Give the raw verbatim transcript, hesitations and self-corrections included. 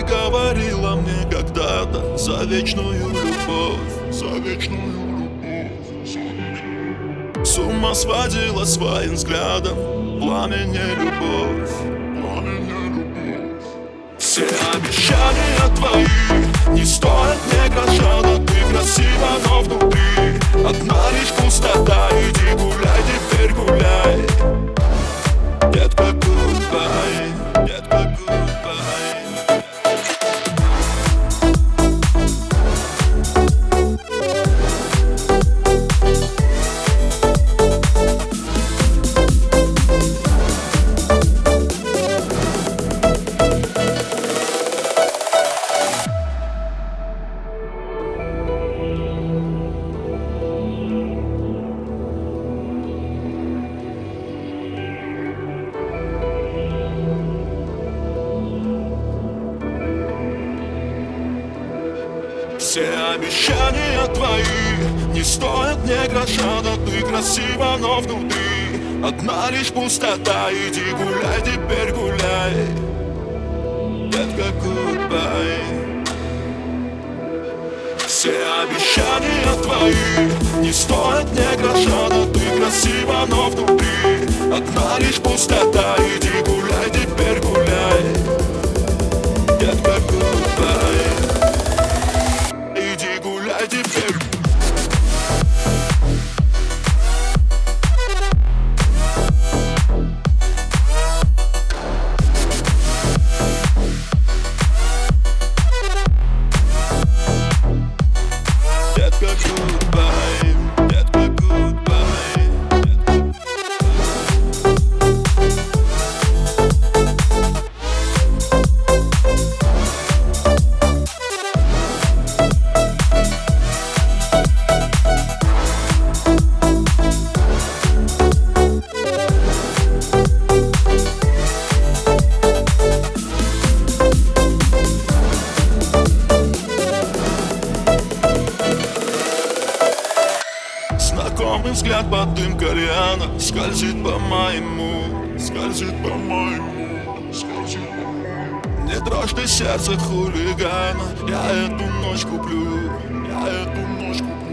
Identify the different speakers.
Speaker 1: говорила мне когда-то за вечную любовь, за вечную любовь, за вечную. С ума сводила своим взглядом пламени любовь, пламени любовь. Все обещания твои не стоят мне гроша, да ты красива, но внутри одна лишь пустота. Иди гуляй, теперь гуляй, детка, goodbye, детка, goodbye. Все обещания твои не стоят мне гроша, да ты красива, но внутри одна лишь пустота. Иди гуляй, теперь гуляй, детка, goodbye. Все обещания твои не стоят мне гроша, да ты красива, но внутри одна лишь пустота. Иди гуляй, теперь гуляй, детка, goodbye. Иди гуляй теперь. Детка, goodbye, детка, goodbye. Знакомый взгляд под дым кальяна скользит по моему, скользит по моему, скользит по моему. Не дрожь ты сердце хулигана, я эту ночь куплю, я эту ночь куплю.